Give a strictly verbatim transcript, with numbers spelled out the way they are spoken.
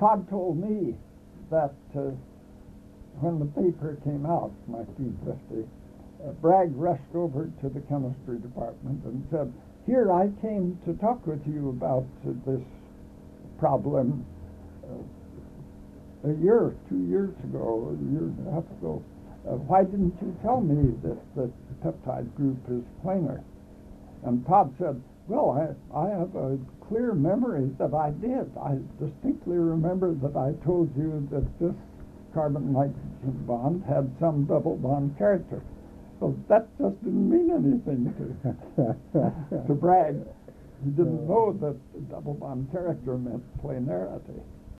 Todd told me that uh, when the paper came out, nineteen fifty, uh, Bragg rushed over to the chemistry department and said, "Here, I came to talk with you about uh, this problem uh, a year, two years ago, a year and a half ago. Uh, why didn't you tell me that the peptide group is planar?" And Todd said, "Well, I, I have a clear memory that I did. I distinctly remember that I told you that this carbon-nitrogen bond had some double bond character." So that just didn't mean anything to, to Bragg. He didn't know that the double bond character meant planarity.